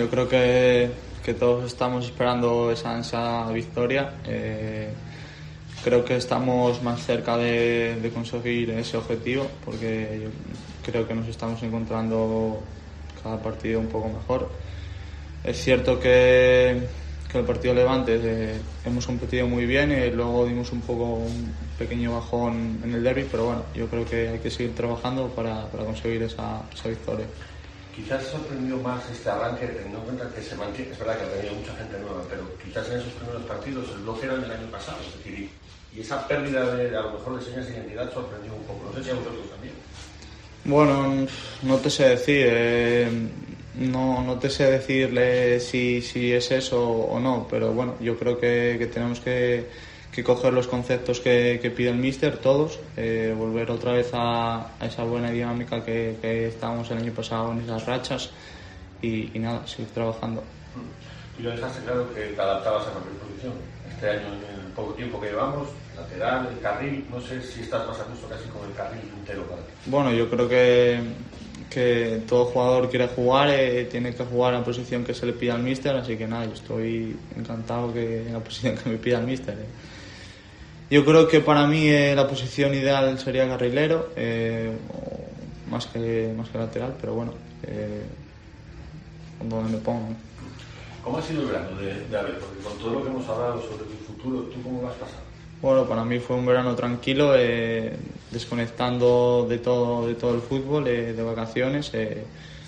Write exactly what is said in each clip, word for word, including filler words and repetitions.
yo creo que, que todos estamos esperando esa, esa victoria. Eh, creo que estamos más cerca de, de conseguir ese objetivo, porque yo creo que nos estamos encontrando cada partido un poco mejor. Es cierto que, que el partido Levante eh, hemos competido muy bien y luego dimos un poco un pequeño bajón en el derbi, pero bueno, yo creo que hay que seguir trabajando para, para conseguir esa, esa victoria. Quizás sorprendió más este arranque, teniendo en cuenta que se mantiene, es verdad que ha venido mucha gente nueva, pero quizás en esos primeros partidos el bloque era el año pasado, es decir, y esa pérdida de, a lo mejor, de señas de identidad sorprendió un poco. No sé si a vosotros también. Bueno, no te sé decir, eh, no, no te sé decirle si, si es eso o no, pero bueno, yo creo que, que tenemos que, que coger los conceptos que, que pide el míster, todos, eh, volver otra vez a, a esa buena dinámica que, que estábamos el año pasado en esas rachas y, y nada, seguir trabajando. Tú ya dejaste claro que te adaptabas a cualquier posición. Este año, en el poco tiempo que llevamos, lateral, el carril, no sé si estás más a gusto casi con el carril entero para ti. Bueno, yo creo que, que todo jugador quiere jugar, eh, tiene que jugar en la posición que se le pida al míster, así que nada, yo estoy encantado que en la posición que me pida el míster. Eh. Yo creo que para mí eh, la posición ideal sería carrilero, eh, o más que, más que lateral, pero bueno, eh, donde me pongo. ¿Cómo ha sido el verano de, de Abel? Porque con todo lo que hemos hablado sobre tu futuro, ¿tú cómo lo has pasado? Bueno, para mí fue un verano tranquilo, eh, desconectando de todo, de todo el fútbol, eh, de vacaciones. Eh,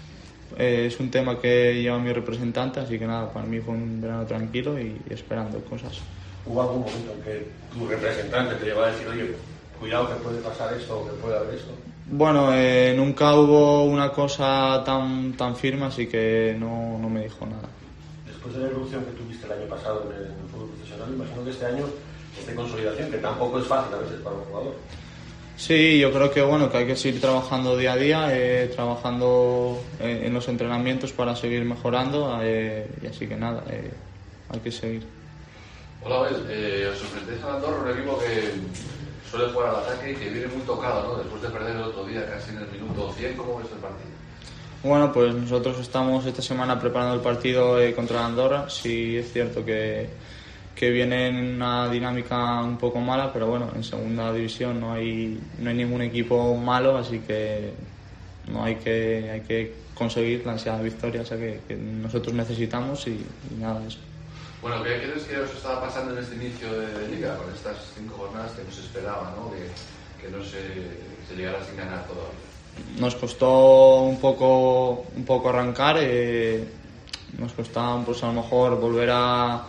eh, es un tema que lleva mi representante, así que nada, para mí fue un verano tranquilo y, y esperando cosas. ¿Hubo algún momento en que tu representante te llevaba a decir, oye, cuidado que puede pasar esto o que puede haber esto? Bueno, eh, nunca hubo una cosa tan, tan firme, así que no, no me dijo nada. Después de la evolución que tuviste el año pasado en el, en el fútbol profesional, imagino que este año es de consolidación, que tampoco es fácil a veces para un jugador. Sí, yo creo que bueno que hay que seguir trabajando día a día, eh, trabajando en, en los entrenamientos para seguir mejorando, eh, y así que nada, eh, hay que seguir. Hola, Abel, eh, os enfrentáis a Andorra, un equipo que suele jugar al ataque y que viene muy tocado, ¿no? Después de perder el otro día casi en el minuto cien, ¿cómo ves el partido? Bueno, pues nosotros estamos esta semana preparando el partido eh, contra Andorra. Sí es cierto que, que viene en una dinámica un poco mala, pero bueno, en segunda división no hay, no hay ningún equipo malo, así que no hay que, hay que conseguir la ansiada victoria, o sea que, que nosotros necesitamos y, y nada de eso. Bueno, ¿qué crees que os estaba pasando en este inicio de, de Liga, con estas cinco jornadas que no se esperaba, ¿no? que, que no se, se llegara sin ganar todavía? Nos costó un poco, un poco arrancar, eh, nos costaba pues, a lo mejor volver a,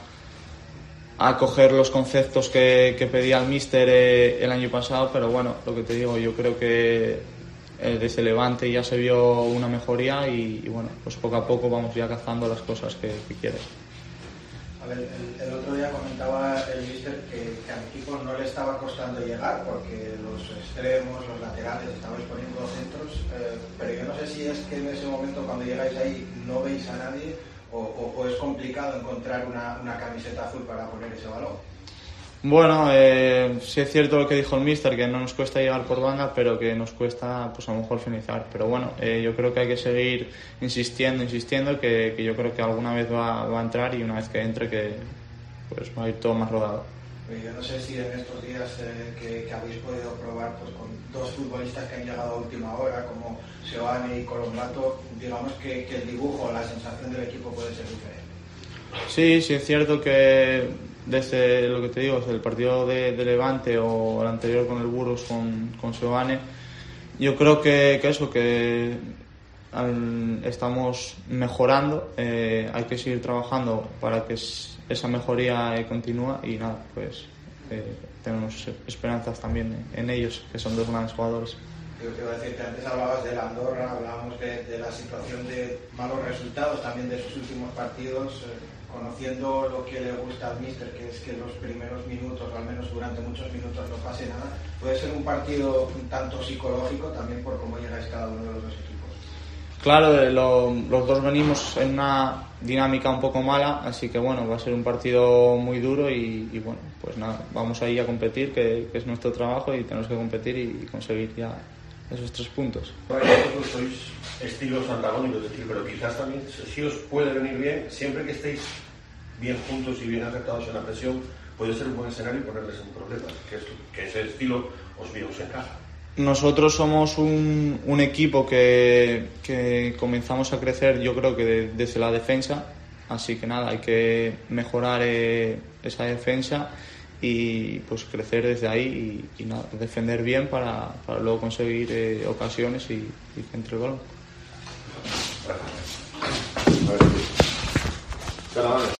a coger los conceptos que, que pedía el míster eh, el año pasado, pero bueno, lo que te digo, yo creo que eh, desde Levante ya se vio una mejoría y, y bueno, pues poco a poco vamos ya cazando las cosas que, que quieres. A ver, el, el otro día comentaba el míster que, que al equipo no le estaba costando llegar porque los extremos, los laterales estabais poniendo centros, eh, pero yo no sé si es que en ese momento cuando llegáis ahí no veis a nadie o, o, o es complicado encontrar una, una camiseta azul para poner ese balón. Bueno, eh, sí es cierto lo que dijo el míster, que no nos cuesta llegar por banda, pero que nos cuesta pues a lo mejor finalizar. Pero bueno, eh, yo creo que hay que seguir insistiendo, insistiendo, que, que yo creo que alguna vez va, va a entrar y una vez que entre que pues va a ir todo más rodado. Yo no sé si en estos días eh, que, que habéis podido probar pues, con dos futbolistas que han llegado a última hora, como Seoane y Colombato, digamos que, que el dibujo, la sensación del equipo puede ser diferente. Sí, sí es cierto que desde lo que te digo, desde el partido de, de Levante o el anterior con el Burgos con, con Seoane, yo creo que, que eso, que al, estamos mejorando, eh, hay que seguir trabajando para que esa mejoría eh, continúe y nada, pues eh, tenemos esperanzas también en ellos, que son dos grandes jugadores. Yo te iba a decir que antes hablabas de la Andorra, hablábamos de, de la situación de malos resultados, también de sus últimos partidos, eh, conociendo lo que le gusta al míster, que es que los primeros minutos, o al menos durante muchos minutos, no pase nada. Puede ser un partido un tanto psicológico también por cómo llegáis cada uno de los dos equipos. Claro, lo, los dos venimos en una dinámica un poco mala, así que bueno, va a ser un partido muy duro y, y bueno, pues nada, vamos ahí a competir, que, que es nuestro trabajo y tenemos que competir y conseguir ya esos tres puntos. Vosotros sois estilos antagónicos, es decir, pero quizás también sí os puede venir bien, siempre que estéis bien juntos y bien acertados en la presión, puede ser un buen escenario y ponerles en problemas, que, es, que ese estilo os bien os encaja. Nosotros somos un, un equipo que, que comenzamos a crecer, yo creo que de, desde la defensa, así que nada, hay que mejorar eh, esa defensa y pues crecer desde ahí y, y nada, defender bien para, para luego conseguir eh, ocasiones y, y que entre el balón. Gracias.